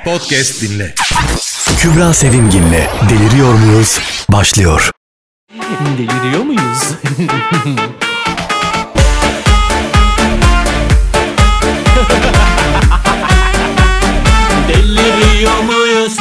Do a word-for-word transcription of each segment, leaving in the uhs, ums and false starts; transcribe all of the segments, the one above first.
Podcast dinle. Kübra Sevimgin'le Deliriyor Muyuz? Başlıyor. Deliriyor muyuz? Deliriyor muyuz?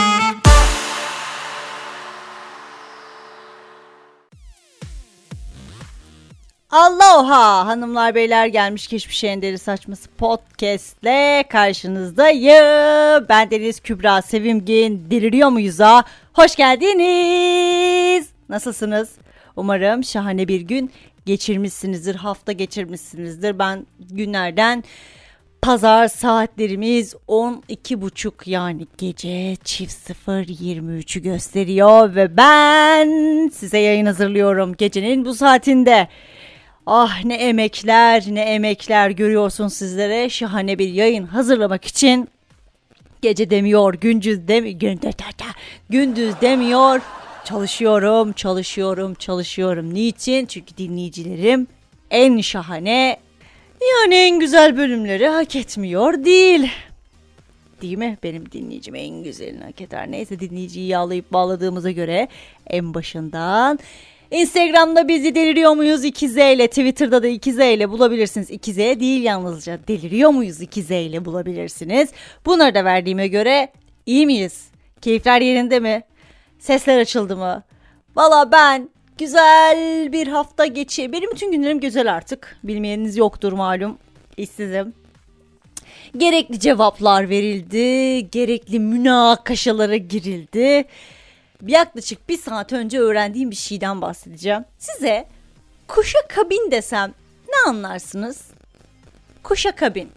Aloha hanımlar beyler, gelmiş geçmiş en deli saçması podcastle karşınızdayım. Ben Deniz Kübra Sevimgin. Deliriyor muyuz'a hoş geldiniz. Nasılsınız? Umarım şahane bir gün geçirmişsinizdir, hafta geçirmişsinizdir. Ben günlerden pazar, saatlerimiz on iki buçuk, yani gece çift sıfır yirmi üçü gösteriyor ve ben size yayın hazırlıyorum gecenin bu saatinde. Ah, ne emekler ne emekler görüyorsun sizlere, şahane bir yayın hazırlamak için. Gece demiyor, gündüz demiyor, gündüz, gündüz demiyor. Çalışıyorum, çalışıyorum, çalışıyorum. Niçin? Çünkü dinleyicilerim en şahane, yani en güzel bölümleri hak etmiyor değil. Değil mi? Benim dinleyicim en güzelini hak eder. Neyse, dinleyiciyi yağlayıp bağladığımıza göre en başından... Instagram'da bizi Deliriyor Muyuz iki Z ile, Twitter'da da iki Z ile bulabilirsiniz. iki Z değil yalnızca, Deliriyor Muyuz iki Z ile bulabilirsiniz. Bunları da verdiğime göre iyi miyiz? Keyifler yerinde mi? Sesler açıldı mı? Valla ben güzel bir hafta geçiyor. Benim bütün günlerim güzel artık. Bilmeyeniniz yoktur malum. İşsizim. Gerekli cevaplar verildi. Gerekli münakaşalara girildi. Yaklaşık bir saat önce öğrendiğim bir şeyden bahsedeceğim. Size kuşakabin desem ne anlarsınız? Kuşakabin.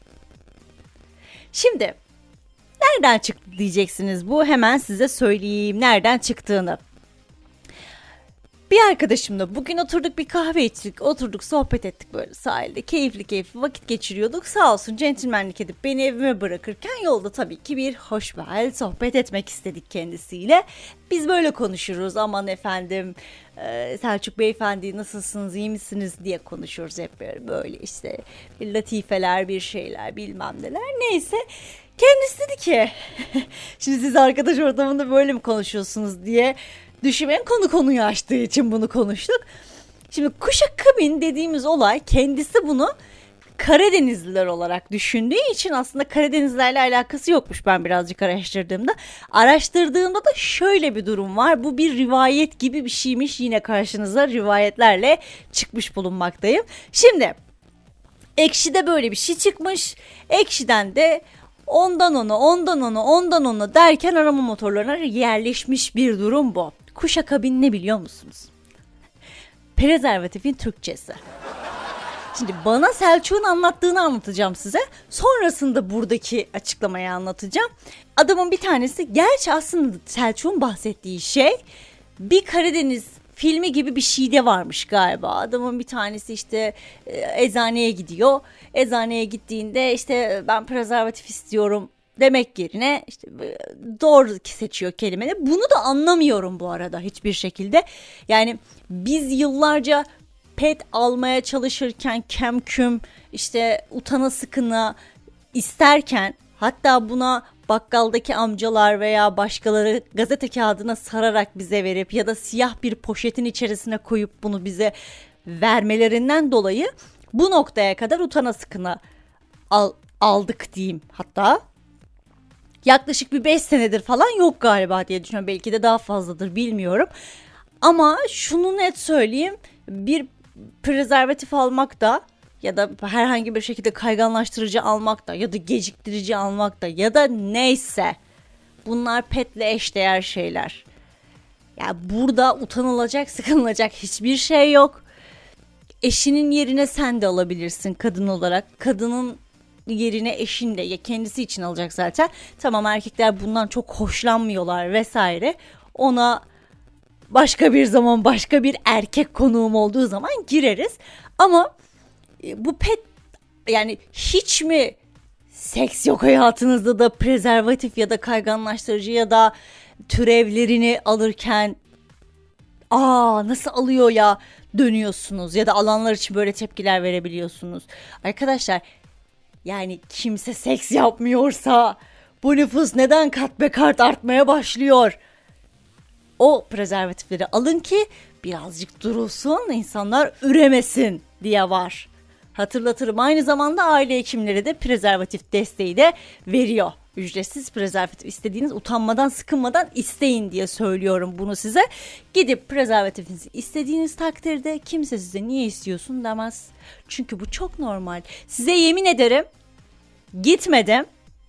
Şimdi nereden çıktı diyeceksiniz bu. Hemen size söyleyeyim nereden çıktığını. Bir arkadaşımla bugün oturduk, bir kahve içtik, oturduk, sohbet ettik böyle sahilde, keyifli keyifli vakit geçiriyorduk. Sağ olsun centilmenlik edip beni evime bırakırken yolda tabii ki bir hoşbel sohbet etmek istedik kendisiyle. Biz böyle konuşuruz, aman efendim e, Selçuk Beyefendi nasılsınız, iyi misiniz diye konuşuruz hep böyle, böyle işte bir latifeler, bir şeyler, bilmem neler, neyse. Kendisi dedi ki şimdi siz arkadaş ortamında böyle mi konuşuyorsunuz diye düşünmeyen, konu konuyu açtığı için bunu konuştuk. Şimdi kuşakabin dediğimiz olay, kendisi bunu Karadenizliler olarak düşündüğü için aslında Karadenizlerle alakası yokmuş ben birazcık araştırdığımda. Araştırdığımda da şöyle bir durum var. Bu bir rivayet gibi bir şeymiş. Yine karşınıza rivayetlerle çıkmış bulunmaktayım. Şimdi Ekşi'de böyle bir şey çıkmış. Ekşi'den de ondan ona, ondan ona, ondan ona derken arama motorlarına yerleşmiş bir durum bu. Kuşakabin ne biliyor musunuz? Prezervatifin Türkçesi. Şimdi bana Selçuk'un anlattığını anlatacağım size. Sonrasında buradaki açıklamayı anlatacağım. Adamın bir tanesi, gerçi aslında Selçuk'un bahsettiği şey bir Karadeniz filmi gibi bir şey de varmış galiba. Adamın bir tanesi işte e, eczaneye gidiyor. Eczaneye gittiğinde işte ben prezervatif istiyorum demek yerine işte doğru seçiyor kelimeyi. Bunu da anlamıyorum bu arada hiçbir şekilde. Yani biz yıllarca pet almaya çalışırken, kemküm işte utana sıkına isterken, hatta buna bakkaldaki amcalar veya başkaları gazete kağıdına sararak bize verip ya da siyah bir poşetin içerisine koyup bunu bize vermelerinden dolayı bu noktaya kadar utana sıkına al, aldık diyeyim. Hatta yaklaşık bir beş senedir falan yok galiba diye düşünüyorum. Belki de daha fazladır, bilmiyorum. Ama şunu net söyleyeyim, bir prezervatif almak da ya da herhangi bir şekilde kayganlaştırıcı almak da ya da geciktirici almak da ya da neyse, bunlar petle eşdeğer şeyler. Yani burada utanılacak, sıkılacak hiçbir şey yok. Eşinin yerine sen de alabilirsin kadın olarak. Kadının yerine eşin de, ya kendisi için alacak zaten. Tamam, erkekler bundan çok hoşlanmıyorlar vesaire. Ona başka bir zaman, başka bir erkek konuğum olduğu zaman gireriz. Ama bu pet, yani hiç mi seks yok hayatınızda da prezervatif ya da kayganlaştırıcı ya da türevlerini alırken aa nasıl alıyor ya dönüyorsunuz ya da alanlar için böyle tepkiler verebiliyorsunuz. Arkadaşlar, yani kimse seks yapmıyorsa Bu nüfus neden kat be kat artmaya başlıyor? O prezervatifleri alın ki birazcık durulsun, insanlar üremesin diye var. Hatırlatırım, aynı zamanda aile hekimleri de prezervatif desteği de veriyor. Ücretsiz prezervatif istediğiniz, utanmadan sıkılmadan isteyin diye söylüyorum bunu size. Gidip prezervatifinizi istediğiniz takdirde kimse size niye istiyorsun demez. Çünkü bu çok normal. Size yemin ederim gitmedim.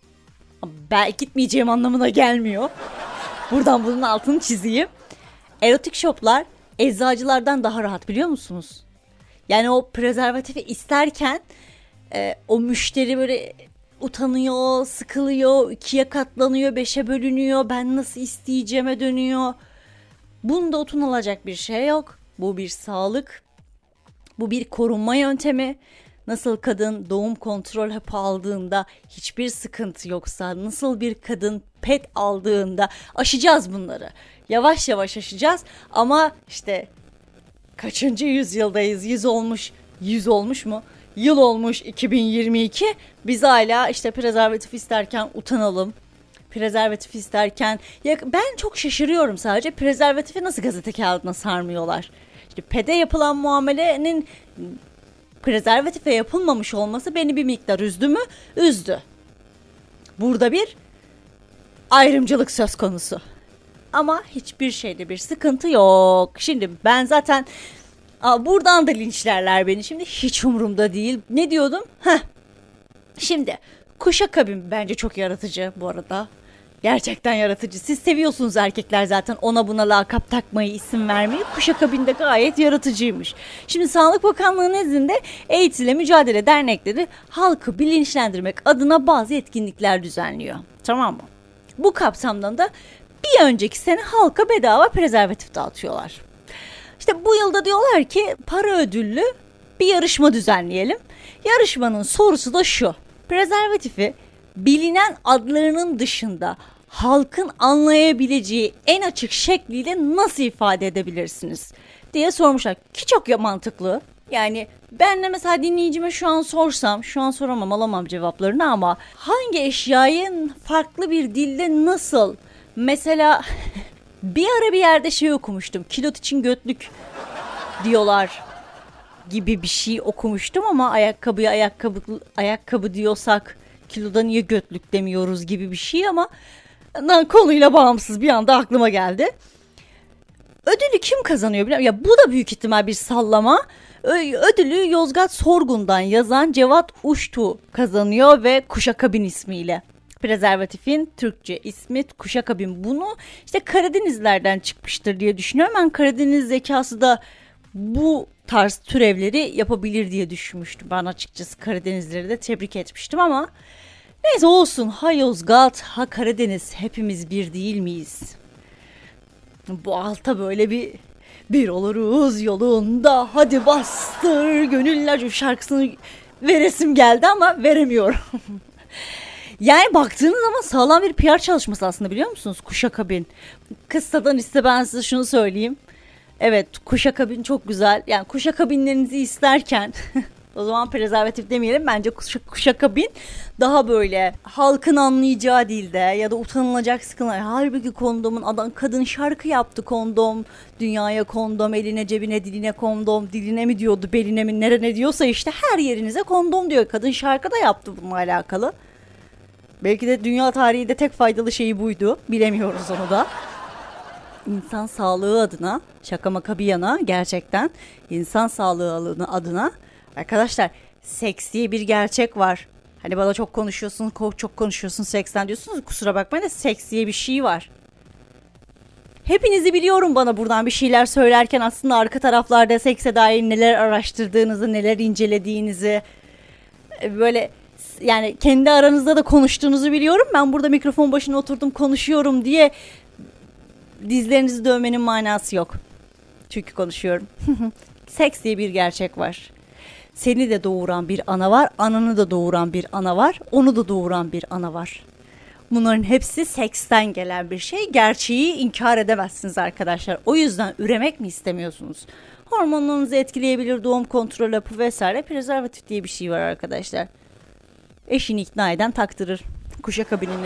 Ben gitmeyeceğim anlamına gelmiyor. Buradan bunun altını çizeyim. Erotik shoplar eczacılardan daha rahat, biliyor musunuz? Yani o prezervatifi isterken e, o müşteri böyle utanıyor, sıkılıyor, ikiye katlanıyor, beşe bölünüyor. Ben nasıl isteyeceğime dönüyor. Bunda utanılacak bir şey yok. Bu bir sağlık. Bu bir korunma yöntemi. Nasıl kadın doğum kontrol hapı aldığında hiçbir sıkıntı yoksa, nasıl bir kadın pet aldığında aşacağız bunları. Yavaş yavaş aşacağız ama işte kaçıncı yüzyıldayız? Yüz olmuş, yüz olmuş mu? Yıl olmuş iki bin yirmi iki. Biz hala işte prezervatif isterken utanalım. Prezervatif isterken ya ben çok şaşırıyorum sadece, prezervatifi nasıl gazete kağıdına sarmıyorlar? İşte pede yapılan muamelenin prezervatife yapılmamış olması beni bir miktar üzdü mü? Üzdü. Burada bir ayrımcılık söz konusu. Ama hiçbir şeyde bir sıkıntı yok. Şimdi ben zaten aa, buradan da linçlerler beni. Şimdi hiç umurumda değil. Ne diyordum? Heh. Şimdi kuşakabin bence çok yaratıcı bu arada. Gerçekten yaratıcı. Siz seviyorsunuz erkekler zaten ona buna lakap takmayı, isim vermeyi. Kuşakabin de gayet yaratıcıymış. Şimdi Sağlık Bakanlığı nezdinde AIDS ile Mücadele Dernekleri halkı bilinçlendirmek adına bazı etkinlikler düzenliyor. Tamam mı? Bu kapsamdan da bir önceki sene halka bedava prezervatif dağıtıyorlar. İşte bu yılda diyorlar ki para ödüllü bir yarışma düzenleyelim. Yarışmanın sorusu da şu: prezervatifi bilinen adlarının dışında halkın anlayabileceği en açık şekliyle nasıl ifade edebilirsiniz diye sormuşlar. Ki çok ya mantıklı. Yani ben de mesela dinleyicime şu an sorsam, şu an soramam, alamam cevaplarını, ama hangi eşyayı farklı bir dilde nasıl, mesela bir ara bir yerde şey okumuştum, kilot için götlük diyorlar gibi bir şey okumuştum, ama ayakkabıya ayakkabı ayakkabı diyorsak kiloda niye götlük demiyoruz gibi bir şey, ama konuyla bağımsız bir anda aklıma geldi. Ödülü kim kazanıyor biliyor musun? Ya bu da büyük ihtimal bir sallama. Ödülü Yozgat Sorgun'dan yazan Cevat Uştu kazanıyor ve Kuşakabin ismiyle. Prezervatifin Türkçe ismi Kuşakabin. Bunu işte Karadenizlerden çıkmıştır diye düşünüyorum. Ben Karadeniz zekası da bu tarz türevleri yapabilir diye düşünmüştüm. Ben açıkçası Karadenizleri de tebrik etmiştim ama neyse olsun. Ha Yozgat, ha Karadeniz, hepimiz bir değil miyiz? Bu alta böyle bir bir oluruz yolunda hadi bastır gönüller şarkısını veresim geldi ama veremiyorum. Yani baktığınız zaman sağlam bir P R çalışması aslında, biliyor musunuz? Kuşakabin. Kıssadan iste ben size şunu söyleyeyim. Evet, kuşakabin çok güzel. Yani kuşakabinlerinizi isterken o zaman prezervatif demeyelim, bence kuşakabin daha böyle halkın anlayacağı dilde ya da utanılacak sıkıntı. Halbuki kondomun adam kadın şarkı yaptı, kondom dünyaya kondom, eline cebine diline kondom, diline mi diyordu beline mi nereye diyorsa işte her yerinize kondom diyor. Kadın şarkı da yaptı bununla alakalı. Belki de dünya tarihinde tek faydalı şeyi buydu, bilemiyoruz onu da. İnsan sağlığı adına, şaka maka bir yana, gerçekten insan sağlığı adına arkadaşlar seks diye bir gerçek var. Hani bana çok konuşuyorsun, çok konuşuyorsun seksten diyorsunuz. Kusura bakmayın da seks diye bir şey var. Hepinizi biliyorum, bana buradan bir şeyler söylerken aslında arka taraflarda sekse dair neler araştırdığınızı, neler incelediğinizi, böyle yani kendi aranızda da konuştuğunuzu biliyorum. Ben burada mikrofon başına oturdum konuşuyorum diye dizlerinizi dövmenin manası yok. Çünkü konuşuyorum. Seks diye bir gerçek var. Seni de doğuran bir ana var, ananı da doğuran bir ana var, onu da doğuran bir ana var. Bunların hepsi seksten gelen bir şey. Gerçeği inkar edemezsiniz arkadaşlar. O yüzden üremek mi istemiyorsunuz? Hormonlarınızı etkileyebilir, doğum kontrol hapı vesaire. Prezervatif diye bir şey var arkadaşlar. Eşini ikna eden taktırır. kuşakabinini.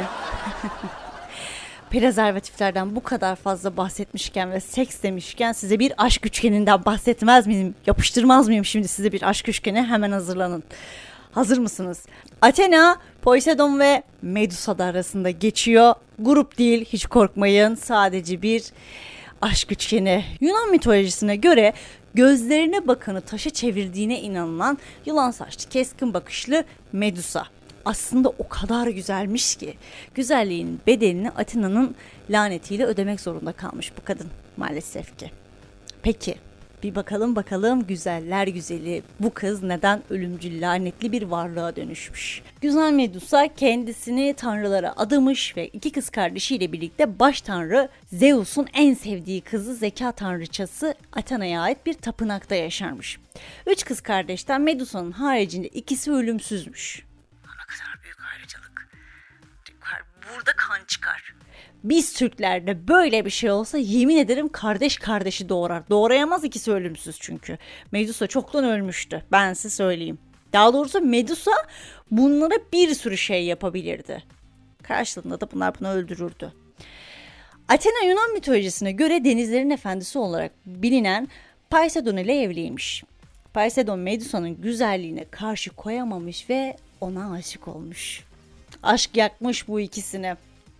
Prezervatiflerden bu kadar fazla bahsetmişken ve seks demişken size bir aşk üçgeninden bahsetmez miyim? Yapıştırmaz mıyım şimdi size bir aşk üçgeni? Hemen hazırlanın. Hazır mısınız? Athena, Poseidon ve Medusa da arasında geçiyor. Grup değil, hiç korkmayın. Sadece bir aşk üçgeni. Yunan mitolojisine göre gözlerine bakanı taşa çevirdiğine inanılan yılan saçlı, keskin bakışlı Medusa aslında o kadar güzelmiş ki güzelliğin bedelini Athena'nın lanetiyle ödemek zorunda kalmış bu kadın maalesef ki. Peki bir bakalım bakalım güzeller güzeli bu kız neden ölümcül lanetli bir varlığa dönüşmüş? Güzel Medusa kendisini tanrılara adamış ve iki kız kardeşiyle birlikte baş tanrı Zeus'un en sevdiği kızı zeka tanrıçası Athena'ya ait bir tapınakta yaşarmış. Üç kız kardeşten Medusa'nın haricinde ikisi ölümsüzmüş. Ne kadar büyük ayrıcalık. Burada kan çıkar. Biz Türklerde böyle bir şey olsa yemin ederim kardeş kardeşi doğurar. Doğrayamaz, ikisi ölümsüz çünkü. Medusa çoktan ölmüştü. Ben size söyleyeyim. Daha doğrusu Medusa bunlara bir sürü şey yapabilirdi. Karşılığında da bunlar bunu öldürürdü. Athena Yunan mitolojisine göre denizlerin efendisi olarak bilinen Poseidon ile evliymiş. Poseidon Medusa'nın güzelliğine karşı koyamamış ve ona aşık olmuş. Aşk yakmış bu ikisini.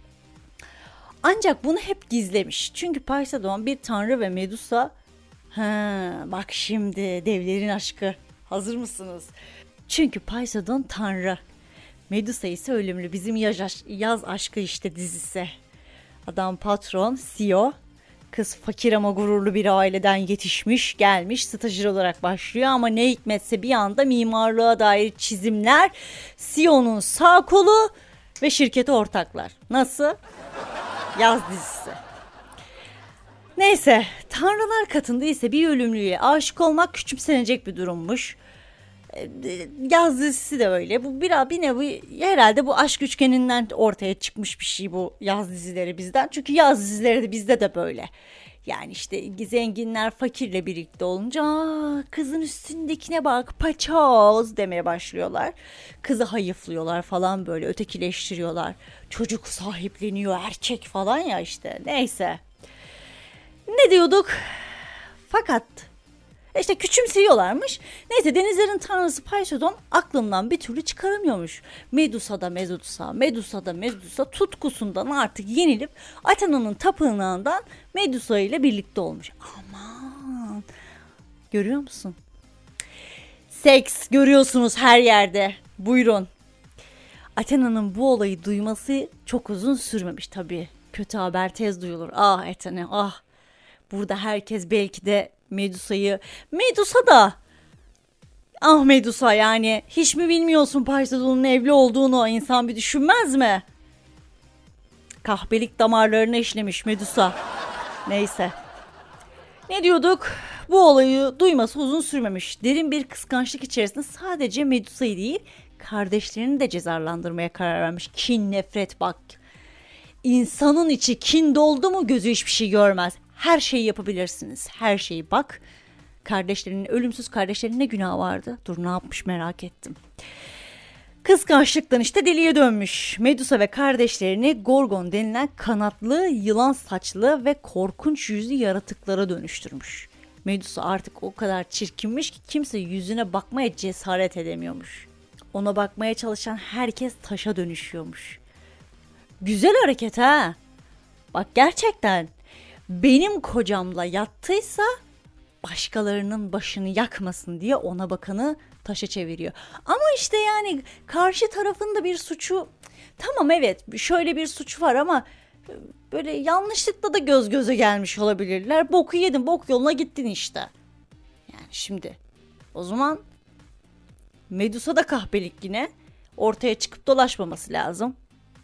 Ancak bunu hep gizlemiş. Çünkü Poseidon bir tanrı ve Medusa... Ha, bak şimdi devlerin aşkı. Hazır mısınız? Çünkü Poseidon tanrı. Medusa ise ölümlü. Bizim yaz, yaz aşkı işte dizisi. Adam patron, C E O. Kız fakir ama gururlu bir aileden yetişmiş, gelmiş, stajyer olarak başlıyor ama ne hikmetse bir anda mimarlığa dair çizimler, C E O'nun sağ kolu ve şirkete ortaklar. Nasıl? Yaz dizisi. Neyse, tanrılar katında ise bir ölümlüye aşık olmak küçümsenecek bir durummuş. Yaz dizisi de öyle. Bu bir, bir nevi herhalde bu aşk üçgeninden ortaya çıkmış bir şey bu yaz dizileri bizden. Çünkü yaz dizileri de bizde de böyle. Yani işte zenginler fakirle birlikte olunca kızın üstündekine bak paçoz demeye başlıyorlar. Kızı hayıflıyorlar falan böyle ötekileştiriyorlar. Çocuk sahipleniyor erkek falan ya işte neyse. Ne diyorduk? Fakat işte küçümseyiyorlarmış. Neyse denizlerin tanrısı Poseidon aklından bir türlü çıkaramıyormuş. Medusa da Medusa, Medusa da Medusa tutkusundan artık yenilip Athena'nın tapınağından Medusa ile birlikte olmuş. Aman! Görüyor musun? Seks görüyorsunuz her yerde. Buyurun. Athena'nın bu olayı duyması çok uzun sürmemiş tabii. Kötü haber tez duyulur. Ah Athena ah. Burada herkes belki de Medusa'yı... Medusa da... Ah Medusa yani hiç mi bilmiyorsun Poseidon'un evli olduğunu insan bir düşünmez mi? Kahpelik damarlarına işlemiş Medusa. Neyse. Ne diyorduk? Bu olayı duyması uzun sürmemiş. Derin bir kıskançlık içerisinde sadece Medusa'yı değil kardeşlerini de cezalandırmaya karar vermiş. Kin, nefret bak. İnsanın içi kin doldu mu gözü hiçbir şey görmez. Her şeyi yapabilirsiniz. Her şeyi bak. Kardeşlerinin, ölümsüz kardeşlerinin ne günahı vardı? Dur ne yapmış merak ettim. Kıskançlıktan işte deliye dönmüş. Medusa ve kardeşlerini Gorgon denilen kanatlı, yılan saçlı ve korkunç yüzlü yaratıklara dönüştürmüş. Medusa artık o kadar çirkinmiş ki kimse yüzüne bakmaya cesaret edemiyormuş. Ona bakmaya çalışan herkes taşa dönüşüyormuş. Güzel hareket ha. Bak gerçekten benim kocamla yattıysa başkalarının başını yakmasın diye ona bakanı taşa çeviriyor. Ama işte yani karşı tarafın da bir suçu, tamam evet şöyle bir suç var ama böyle yanlışlıkla da göz göze gelmiş olabilirler. Boku yedin, bok yoluna gittin işte. Yani şimdi o zaman Medusa da kahpelik yine ortaya çıkıp dolaşmaması lazım.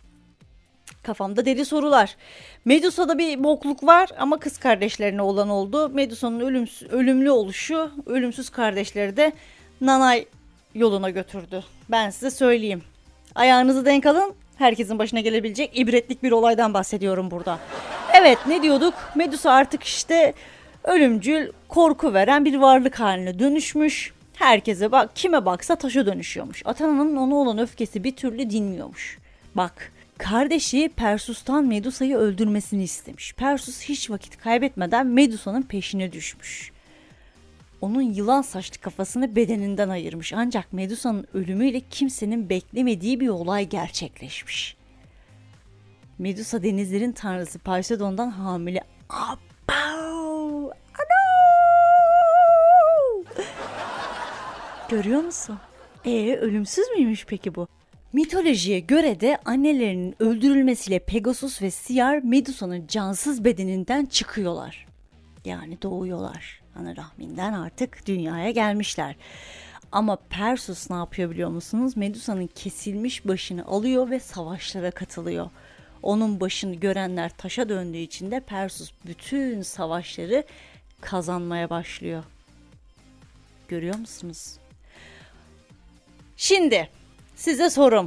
Kafamda deli sorular. Medusa'da bir bokluk var ama kız kardeşlerine olan oldu. Medusa'nın ölümsüz, ölümlü oluşu ölümsüz kardeşleri de nanay yoluna götürdü. Ben size söyleyeyim. Ayağınızı denk alın. Herkesin başına gelebilecek ibretlik bir olaydan bahsediyorum burada. Evet ne diyorduk? Medusa artık işte ölümcül, korku veren bir varlık haline dönüşmüş. Herkese bak, kime baksa taşa dönüşüyormuş. Athena'nın ona olan öfkesi bir türlü dinmiyormuş. Bak, kardeşi Perseus'tan Medusa'yı öldürmesini istemiş. Perseus hiç vakit kaybetmeden Medusa'nın peşine düşmüş. Onun yılan saçlı kafasını bedeninden ayırmış. Ancak Medusa'nın ölümüyle kimsenin beklemediği bir olay gerçekleşmiş. Medusa denizlerin tanrısı Poseidon'dan hamile. Abav! Görüyor musun? Ee, ölümsüz müymüş peki bu? Mitolojiye göre de annelerinin öldürülmesiyle Pegasus ve Siyar Medusa'nın cansız bedeninden çıkıyorlar. Yani doğuyorlar. Ana rahminden artık dünyaya gelmişler. Ama Perseus ne yapıyor biliyor musunuz? Medusa'nın kesilmiş başını alıyor ve savaşlara katılıyor. Onun başını görenler taşa döndüğü için de Perseus bütün savaşları kazanmaya başlıyor. Görüyor musunuz? Şimdi size sorum.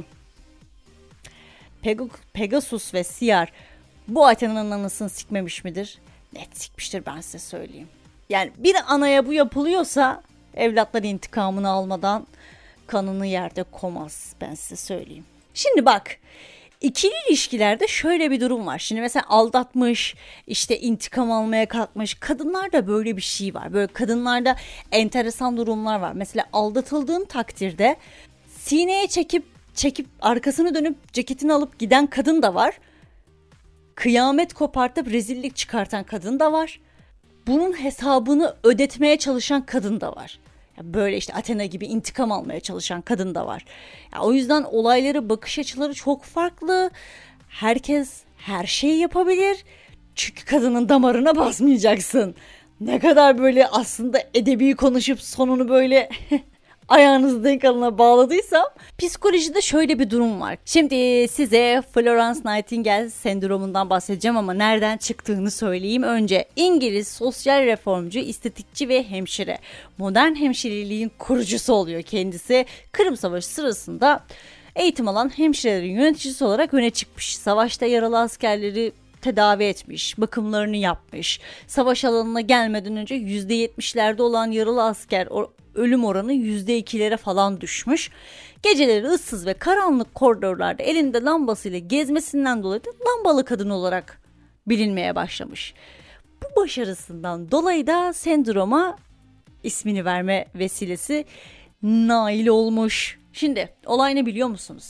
Peg- Pegasus ve Siyar bu Athena'nın anasını sikmemiş midir? Net sikmiştir, ben size söyleyeyim. Yani bir anaya bu yapılıyorsa evlatlar intikamını almadan kanını yerde koymaz, ben size söyleyeyim. Şimdi bak, ikili ilişkilerde şöyle bir durum var. Şimdi mesela aldatmış, işte intikam almaya kalkmış. Kadınlarda böyle bir şey var. Böyle kadınlarda enteresan durumlar var. Mesela aldatıldığın takdirde sineye çekip çekip arkasını dönüp ceketini alıp giden kadın da var. Kıyamet kopartıp rezillik çıkartan kadın da var. Bunun hesabını ödetmeye çalışan kadın da var. Böyle işte Athena gibi intikam almaya çalışan kadın da var. Ya o yüzden olayları, bakış açıları çok farklı. Herkes her şeyi yapabilir. Çünkü kadının damarına basmayacaksın. Ne kadar böyle aslında edebi konuşup sonunu böyle ayağınızı denk alına bağladıysam, psikolojide şöyle bir durum var. Şimdi size Florence Nightingale sendromundan bahsedeceğim ama nereden çıktığını söyleyeyim önce. İngiliz sosyal reformcu, estetikçi ve hemşire. Modern hemşireliğin kurucusu oluyor kendisi. Kırım Savaşı sırasında eğitim alan hemşirelerin yöneticisi olarak öne çıkmış. Savaşta yaralı askerleri tedavi etmiş, bakımlarını yapmış. Savaş alanına gelmeden önce yüzde yetmişlerde olan yaralı asker ölüm oranı yüzde ikilere falan düşmüş. Geceleri ıssız ve karanlık koridorlarda elinde lambasıyla gezmesinden dolayı da lambalı kadın olarak bilinmeye başlamış. Bu başarısından dolayı da sendroma ismini verme vesilesi nail olmuş. Şimdi olay ne biliyor musunuz?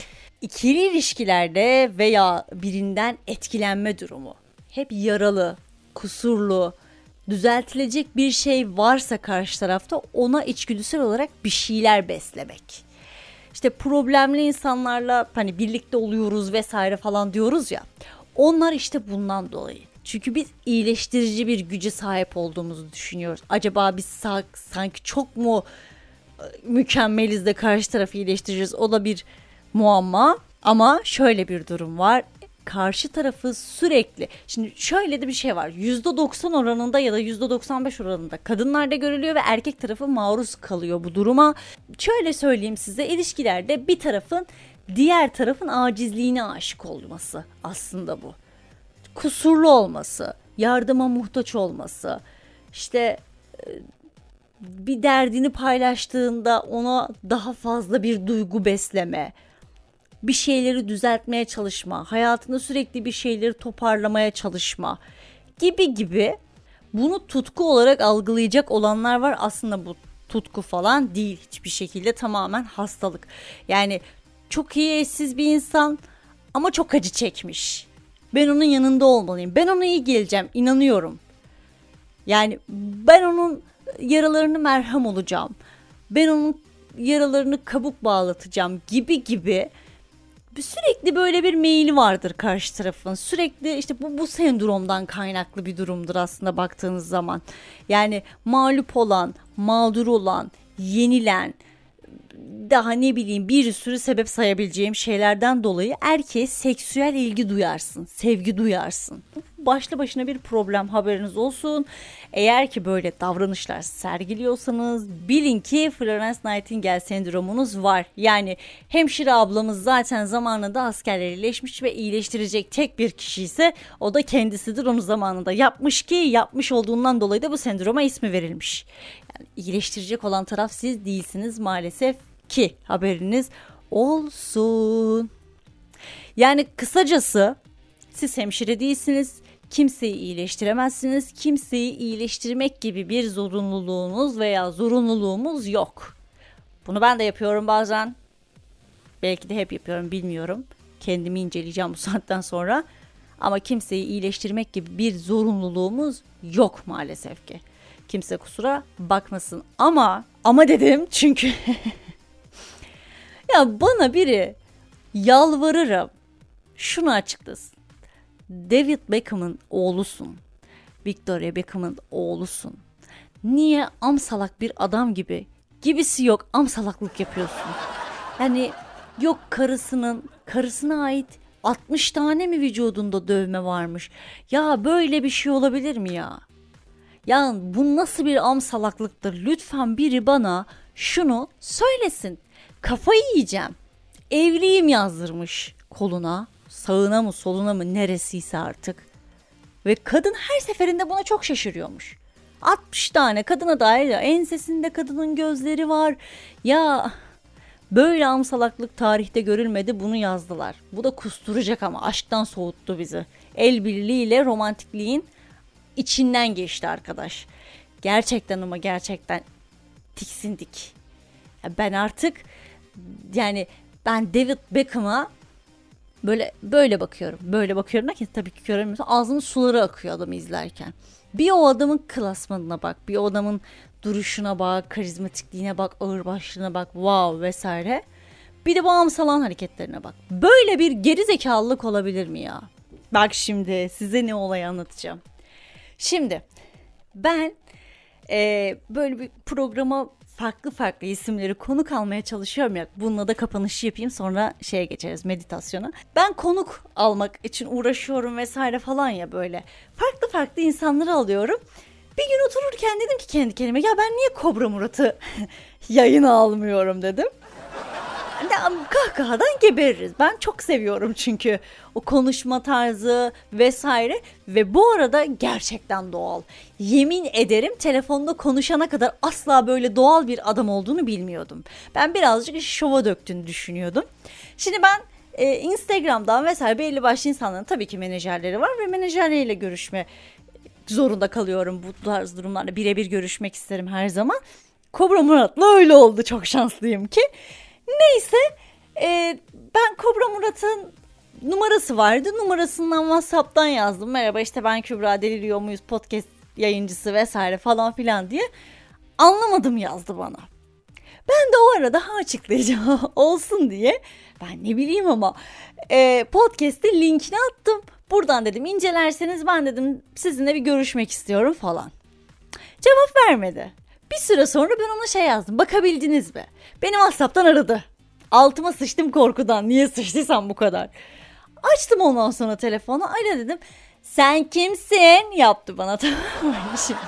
İkili ilişkilerde veya birinden etkilenme durumu hep yaralı, kusurlu, düzeltilecek bir şey varsa karşı tarafta ona içgüdüsel olarak bir şeyler beslemek. İşte problemli insanlarla hani birlikte oluyoruz vesaire falan diyoruz ya. Onlar işte bundan dolayı. Çünkü biz iyileştirici bir güce sahip olduğumuzu düşünüyoruz. Acaba biz sanki çok mu mükemmeliz de karşı tarafı iyileştireceğiz? O da bir muamma. Ama şöyle bir durum var. Karşı tarafı sürekli, şimdi şöyle de bir şey var, yüzde doksan oranında ya da yüzde doksan beş oranında kadınlarda görülüyor ve erkek tarafı maruz kalıyor bu duruma. Şöyle söyleyeyim size, ilişkilerde bir tarafın diğer tarafın acizliğine aşık olması aslında bu. Kusurlu olması, yardıma muhtaç olması, işte bir derdini paylaştığında ona daha fazla bir duygu besleme, bir şeyleri düzeltmeye çalışma, hayatında sürekli bir şeyleri toparlamaya çalışma gibi gibi. Bunu tutku olarak algılayacak olanlar var. Aslında bu tutku falan değil hiçbir şekilde, tamamen hastalık. Yani çok iyi eşsiz bir insan ama çok acı çekmiş. Ben onun yanında olmalıyım. Ben ona iyi geleceğim, inanıyorum. Yani ben onun yaralarını merhem olacağım. Ben onun yaralarını kabuk bağlatacağım gibi gibi. Sürekli böyle bir meyili vardır karşı tarafın. Sürekli işte bu, bu sendromdan kaynaklı bir durumdur aslında baktığınız zaman. Yani mağlup olan, mağdur olan, yenilen, daha ne bileyim bir sürü sebep sayabileceğim şeylerden dolayı erkeğe seksüel ilgi duyarsın, sevgi duyarsın. Başlı başına bir problem, haberiniz olsun. Eğer ki böyle davranışlar sergiliyorsanız bilin ki Florence Nightingale sendromunuz var. Yani hemşire ablamız zaten zamanında askerler iyileşmiş ve iyileştirecek tek bir kişi ise o da kendisidir. Onu zamanında yapmış ki yapmış olduğundan dolayı da bu sendroma ismi verilmiş. Yani iyileştirecek olan taraf siz değilsiniz maalesef ki, haberiniz olsun. Yani kısacası siz hemşire değilsiniz. Kimseyi iyileştiremezsiniz. Kimseyi iyileştirmek gibi bir zorunluluğunuz veya zorunluluğumuz yok. Bunu ben de yapıyorum bazen. Belki de hep yapıyorum, bilmiyorum. Kendimi inceleyeceğim bu saatten sonra. Ama kimseyi iyileştirmek gibi bir zorunluluğumuz yok maalesef ki. Kimse kusura bakmasın. Ama ama dedim çünkü ya bana biri yalvarırım şunu açıklasın. David Beckham'ın oğlusun. Victoria Beckham'ın oğlusun. Niye amsalak bir adam gibi, gibisi yok, amsalaklık yapıyorsun? Yani yok karısının, karısına ait altmış tane mi vücudunda dövme varmış? Ya böyle bir şey olabilir mi ya? Ya bu nasıl bir amsalaklıktır? Lütfen biri bana şunu söylesin. Kafayı yiyeceğim. Evliyim yazdırmış koluna. Sağına mı soluna mı neresiyse artık. Ve kadın her seferinde buna çok şaşırıyormuş. altmış tane kadına dair ensesinde kadının gözleri var. Ya böyle amsalaklık tarihte görülmedi, bunu yazdılar. Bu da kusturacak ama aşktan soğuttu bizi. El birliğiyle romantikliğin içinden geçti arkadaş. Gerçekten ama gerçekten tiksindik. Ben artık yani ben David Beckham'a böyle böyle bakıyorum. Böyle bakıyorum ki tabii ki göremiyorsun. Ağzımın suları akıyor adamı izlerken. Bir o adamın klasmanına bak. Bir o adamın duruşuna bak. Karizmatikliğine bak. Ağırbaşlığına bak. Wow vesaire. Bir de bu amsalan hareketlerine bak. Böyle bir geri zekalılık olabilir mi ya? Bak şimdi size ne olayı anlatacağım. Şimdi ben e, böyle bir programa farklı farklı isimleri konuk almaya çalışıyorum ya. Bununla da kapanışı yapayım, sonra şeye geçeriz, meditasyona. Ben konuk almak için uğraşıyorum vesaire falan ya böyle. Farklı farklı insanları alıyorum. Bir gün otururken dedim ki kendi kendime, ya ben niye Kobra Murat'ı yayına almıyorum dedim. Kahkahadan gebeririz. Ben çok seviyorum çünkü o konuşma tarzı vesaire ve bu arada gerçekten doğal. Yemin ederim telefonda konuşana kadar asla böyle doğal bir adam olduğunu bilmiyordum. Ben birazcık şova döktüğünü düşünüyordum. Şimdi ben e, Instagram'dan vesaire belli başlı insanların tabii ki menajerleri var ve menajerleriyle görüşme zorunda kalıyorum bu tarz durumlarda. Birebir görüşmek isterim her zaman. Kobra Murat'la öyle oldu, çok şanslıyım ki. Neyse e, ben Kobra Murat'ın numarası vardı. Numarasından WhatsApp'tan yazdım. Merhaba işte ben Kübra, deliriyor muyuz podcast yayıncısı vesaire falan filan diye. Anlamadım yazdı bana. Ben de o arada ha açıklayıcı olsun diye, ben ne bileyim ama e, podcast'in linkini attım. Buradan dedim incelerseniz ben dedim sizinle bir görüşmek istiyorum falan. Cevap vermedi. Bir süre sonra ben ona şey yazdım. Bakabildiniz mi? Beni WhatsApp'tan aradı. Altıma sıçtım korkudan. Niye sıçtıysam bu kadar. Açtım ondan sonra telefonu. Alo dedim. Sen kimsin? Yaptı bana, tamam mı şimdi?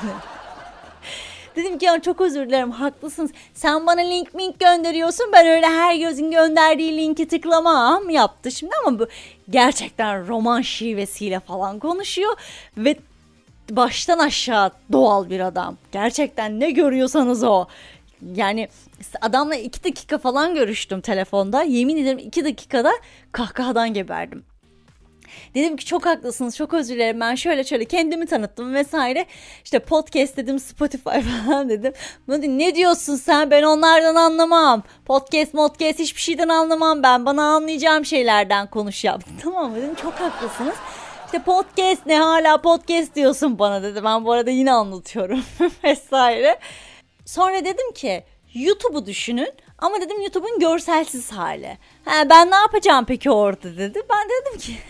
Dedim ki ya çok özür dilerim, haklısınız. Sen bana link mink gönderiyorsun. Ben öyle her gözün gönderdiği linki tıklamam yaptı şimdi ama bu gerçekten roman şivesiyle falan konuşuyor. Ve baştan aşağı doğal bir adam. Gerçekten ne görüyorsanız o. Yani adamla iki dakika falan görüştüm telefonda. Yemin ederim iki dakikada kahkahadan geberdim. Dedim ki çok haklısınız, çok özür dilerim, ben şöyle şöyle kendimi tanıttım vesaire. İşte podcast dedim, Spotify falan dedim. Ne diyorsun sen, ben onlardan anlamam. Podcast podcast hiçbir şeyden anlamam ben. Bana anlayacağım şeylerden konuş yaptım. Tamam dedim, çok haklısınız. İşte podcast ne, hala podcast diyorsun bana dedi. Ben bu arada yine anlatıyorum vesaire. Sonra dedim ki YouTube'u düşünün ama dedim YouTube'un görselsiz hali. Ha, ben ne yapacağım peki orada dedi. Ben dedim ki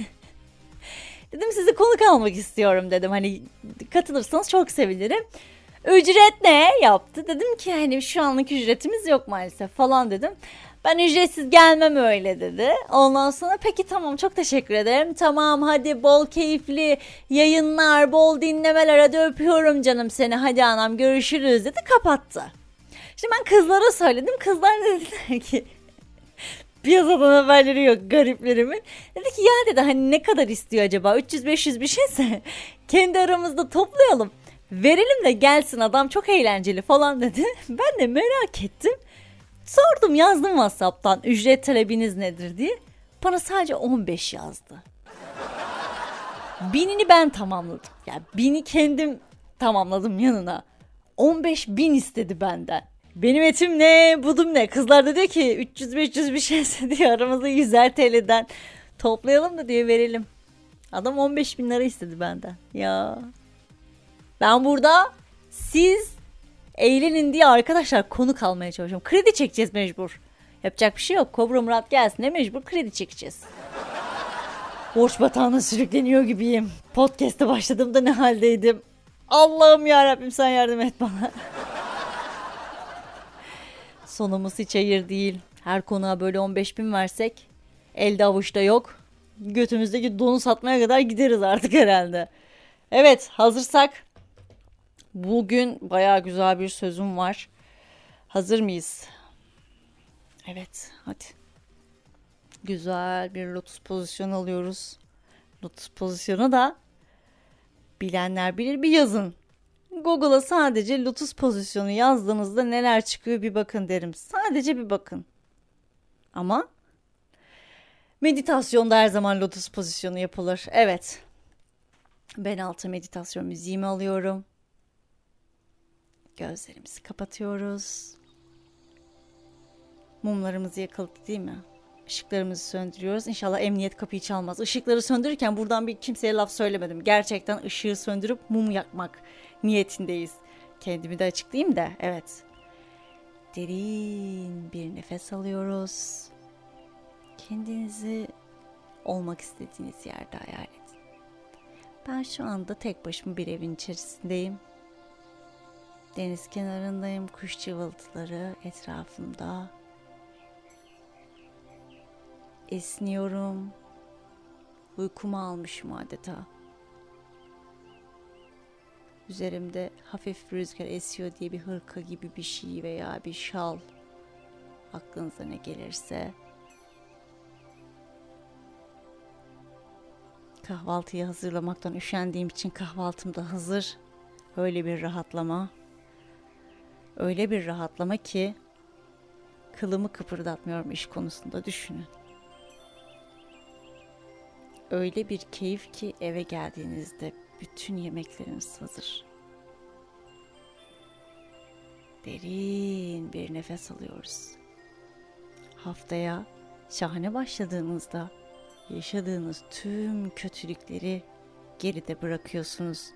dedim sizi konuk almak istiyorum dedim. Hani katılırsanız çok sevinirim. Ücret ne yaptı? Dedim ki hani şu anlık ücretimiz yok maalesef falan dedim. Ben ücretsiz gelmem öyle dedi. Ondan sonra peki tamam çok teşekkür ederim. Tamam hadi bol keyifli yayınlar, bol dinlemeler, hadi öpüyorum canım seni, hadi anam görüşürüz dedi, kapattı. Şimdi ben kızlara söyledim. Kızlar dediler ki piyasadan haberleri yok gariplerimin. Dedi ki ya dedi hani ne kadar istiyor acaba, üç yüz beş yüz bir şeyse kendi aramızda toplayalım. Verelim de gelsin, adam çok eğlenceli falan dedi. Ben de merak ettim. Sordum, yazdım WhatsApp'tan ücret talebiniz nedir diye. bana sadece on beş yazdı. Binini ben tamamladım. Yani bini kendim tamamladım yanına. on beş bin istedi benden. Benim etim ne, budum ne? Kızlar da diyor ki üç yüz beş yüz bir şeyse diyor aramızda yüzer T L'den toplayalım da diyor verelim. Adam on beş bin lira istedi benden. Ya. Ben burada siz eğlenin diye arkadaşlar konuk almaya çalışıyorum. Kredi çekeceğiz mecbur. Yapacak bir şey yok. Kobra Murat gelsin de mecbur kredi çekeceğiz. Borç batağına sürükleniyor gibiyim. Podcast'e başladığımda ne haldeydim? Allah'ım yarabbim sen yardım et bana. Sonumuz hiç hayır değil. Her konuğa böyle on beş bin versek elde avuçta yok. Götümüzdeki donu satmaya kadar gideriz artık herhalde. Evet, hazırsak bugün bayağı güzel bir sözüm var. Hazır mıyız? Evet, hadi. Güzel bir lotus pozisyonu alıyoruz. Lotus pozisyonu da bilenler bilir, bir yazın. Google'a sadece lotus pozisyonu yazdığınızda neler çıkıyor bir bakın derim. Sadece bir bakın. Ama meditasyonda her zaman lotus pozisyonu yapılır. Evet. Ben alta meditasyon müziğimi alıyorum. Gözlerimizi kapatıyoruz. Mumlarımızı yakaladık değil mi? Işıklarımızı söndürüyoruz. İnşallah emniyet kapıyı çalmaz. Işıkları söndürürken buradan bir kimseye laf söylemedim. Gerçekten ışığı söndürüp mum yakmak niyetindeyiz. Kendimi de açıklayayım da. Evet. Derin bir nefes alıyoruz. Kendinizi olmak istediğiniz yerde hayal edin. Ben şu anda tek başıma bir evin içerisindeyim. Deniz kenarındayım. Kuş cıvıltıları etrafımda. Esniyorum. Uykumu almışım adeta. Üzerimde hafif rüzgar esiyor diye bir hırka gibi bir şey veya bir şal. Aklınıza ne gelirse. Kahvaltıyı hazırlamaktan üşendiğim için kahvaltım da hazır. Öyle bir rahatlama. Öyle bir rahatlama ki kılımı kıpırdatmıyorum iş konusunda, düşünün. Öyle bir keyif ki eve geldiğinizde bütün yemekleriniz hazır. Derin bir nefes alıyoruz. Haftaya şahane başladığınızda yaşadığınız tüm kötülükleri geride bırakıyorsunuz.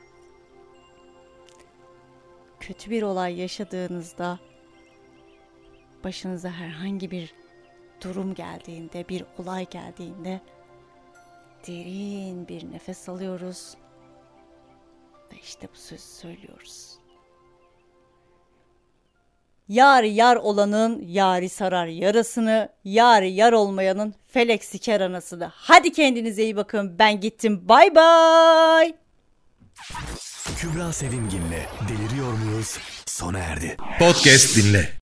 Kötü bir olay yaşadığınızda, başınıza herhangi bir durum geldiğinde, bir olay geldiğinde derin bir nefes alıyoruz ve işte bu sözü söylüyoruz. Yar yar olanın yari sarar yarasını, yari yar olmayanın felek siker anasını. Hadi kendinize iyi bakın, ben gittim, bay bay. Kübra Sevimgin'le Deliriyor Muyuz sona erdi. Podcast dinle.